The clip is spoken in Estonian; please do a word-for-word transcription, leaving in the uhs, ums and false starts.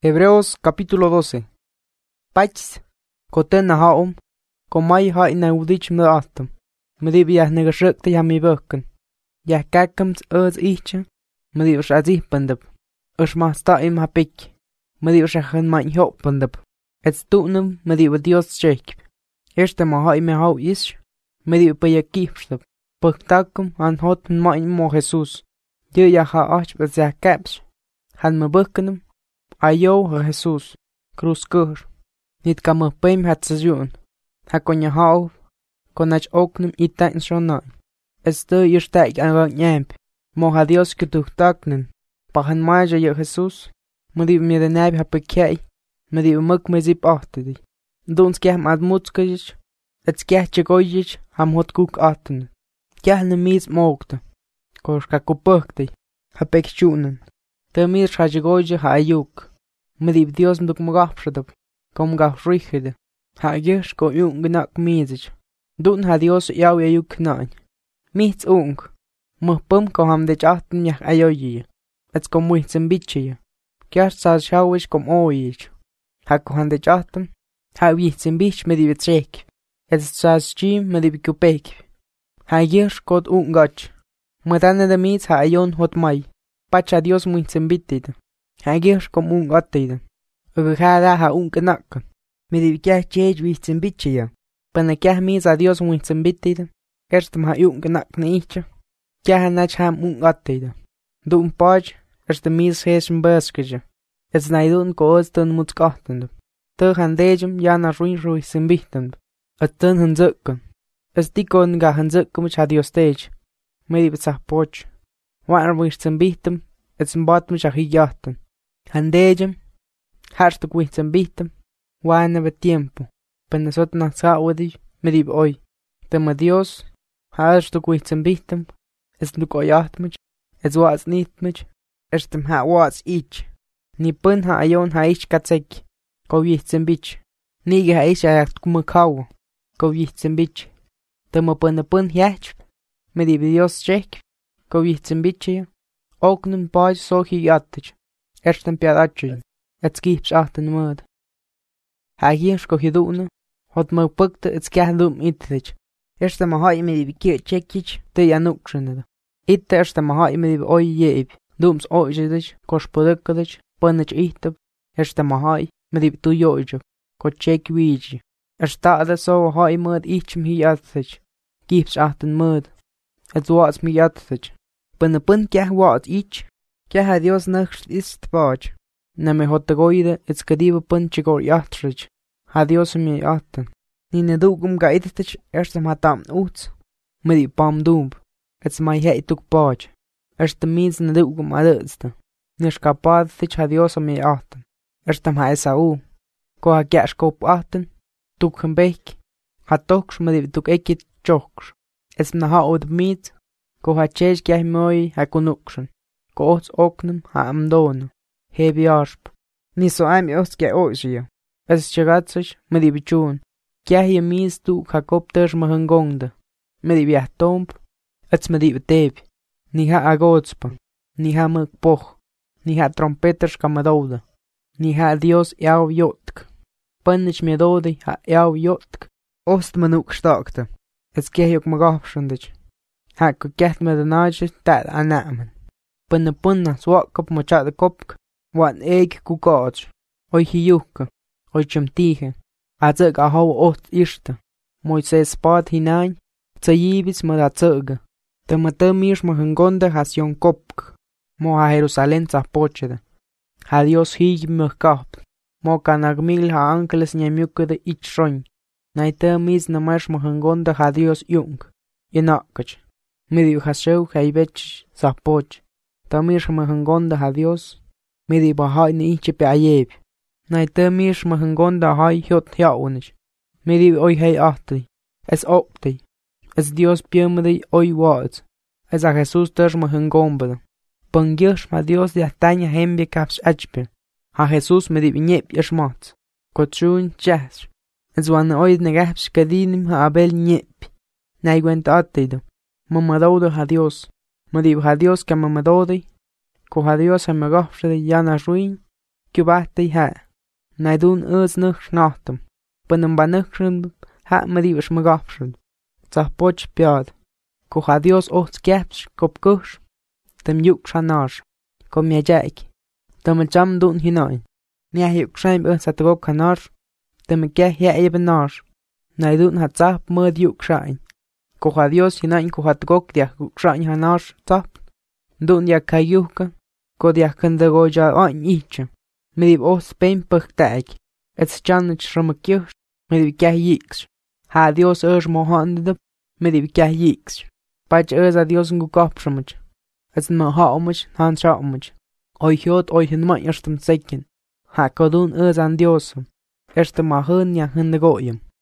Hebreos capítulo doce. Pachs, koten na haum, komai ha in udich me atom. Medib yah negasrukte ya mi bukken. Yah kakams uz ichtje, medib us azipendeb. Us masta im hapik. Medib us achen main hopendeb. Et stunem medib Dios check. Eerste ma ha me hau is, medib pa yakipsteb. Puktakum an hot main mo Jesus. Je ya ha ach bez ya caps. Han me bukkenem. Ayo Jesus, cruz kur. Nit kam pem hat sezon. Ha konja hau, konach oknum ita in shonai. Es de ir stek an wang nyamp. Mo ha Dios getuchtaknen. Pahan maja je Jesus. Medib me de nab ha pekei. Medib muk me zip achtedi. Dons kehm ad mutskajich. Et skeh chegoyich ham hot kuk achten. Keh ne mis mogte. Kosh ka kupukti. Ha pek chunen. De mir shajigoje ha ayuk. Medib Dios mduk magafshadab. Kom gaf richide. Ha gish ko yung gnak mizich. Dun ha Dios yaw ayuk nain. Mits ung. Muh pum ko ham de chachten yak ayoyi. Ets kom muhtzen bitchie. Kjart sa shawish kom oich. Ha ko han de chachten. Ha wihtsen bitch medib trek. Ets sa jim medib kupek. Ha gish kot ungach. Mudane de mits ha ayon hot mai. Pacha Dios muhtzen bittid. Ha gish kom ungatid. Ugu hada ha unkenakken. Medib kjah chej wihtsen bitchie. Pana kjah mis a Dios muhtzen bittid. Erstem ha unkenakken ichtje. Kjah nach ham ungatid. Dun paj, erste mis hesem buskije. Ets naidun ko oztun mutskachtend. Tug han dejem jana ruin ruisen bichtend. Et tun han zukken. Es dikon ga han zukken mich ha Dios tej. Medib sah poch. Waar wichtsen bichtem. Ets mbat mich a hijachten. Han dejem. Harste wichtsen bichtem. Wane be tiempo. Penesot na saudi. Medib oi. Tema Dios. Harste wichtsen bichtem. Es nuk ojacht mich. Es waas niet mich. Erstem ha waas ich. Ni pun ha ayon ha ich katsek. Ko wichtsen bich. Nige ha ich ayakt kumakawa. Ko wichtsen bich. Tema pun pun jach. Medib Dios check. Ko wichtsen bichie. Oknum paj so hijattich. Erstem piadachie. Et skips achten mud. Ha hirsch ko hidune. Hot mo pukte et skjaldum itlich. Erstem ha i medib kier checkich. Te janukschenede. Itte erstem ha i medib oi jeib. Dums oijedich. Kos produkkadich. Punnich ihtub. Erstem ha i medib tu joijub. Ko check wiiji. Erstade so ha i mud ichm hijattich. Gips achten mud. Et waats mi jattich. Pune pun kjah waat ich. Kjah ha Dios nacht ist paj. Na me hot goide et skadive pun chigor jachtrich. Ha Dios mi jatten. Ni ne dugum gaidetich erstem hatam uts. Medi pam dumb. Ets mai hei tuk paj. Erstem means ne dugum adetste. Nish kapad thich ha Dios mi jatten. Erstem ha Esau. Ko ha kjash kop atten. Tuk hem bek. Ha toksh medi tuk ekit choksh. Ets na ha od meet. Ko ha chej kjah moi ha kunukshen. Ko ots oknem ha amdono. Hebi arsp. Ni so aim ost kja oisje. Es chagatsich medi bichun. Kjah je mis tu ha kopters ma hangongde. Medi biah tomp. Ets medi beteb. Ni ha agotspa. Ni ha muk poch. Ni ha trompeters kamadoude. Ni ha Dios jau jotk. Punnich me dode ha jau jotk. Ost manuk stakte. Ets kjah jok magafshendich. Ha ko kjah me de naadje taal anamen. Punne punna swakop mo chat de kopk. Wan eeg kukaaj. Oi hijukke. Oi chumtige. Azeg a hou ot irste. Moi se spad hinein. Tsayibis mo da zege. De mate mirs mo hengonde has jon kopk. Mo ha Jerusalem sa pochede. Ha Dios hig mo kap. Mo kanagmil ha angeles nyamjuke de ichroin. Naite mis na mars mo hengonde ha Dios jung. Yenakach. Medio haseu haibech sa poch. Tamir mo hengonde ha Dios. Medi bahai ni iche pe ayeb. Naite mirs mo hengonde hai hiot jaunish. Medi oi hei ahti. Es opti. Es Dios piemedi oi waad. Es a Jesus ters mo hengombede. Pangirs ma Dios de ataña hembe caps achpe. Ha Jesus medi vinyep yashmat. Kotshun chas. Es wan oid negaps kadinim ha abel nyep. Naigwent atido. Mamadoude ha Dios. Medi ha Dios ka mamadoude. Ko ha Dios ha magafre de yana ruin. Cubahti ha. Naidun us nuk snachtum. Punum banukshund ha medibish magafshund. Zahpoch piad. Kuha Dios ots gaps kop kush. Tem yuk shanash. Kom yajaik. Tem jam dun hinain. Nia yuk shaim un satgok kanash. Tem keh ya ebenash. Naidun hat zap mud yuk shain. Kuha Dios hinain kuha tgok dia yuk shain hanash zap. Dun ya kayuka. Ko dia kandago ja oin icha. Medib os pain pachtaik. It's janich shramakyush. Medib keh yiks. Ha Dios urge mohanded. Medib keh yiks. Pach urge a Dios ngu kapshamach. It's ma haumach han shaumach. Oi hiot oi hinma erstum sekin. Ha kodun urge an Diosum. Erstum ma hun ya hindagoyum.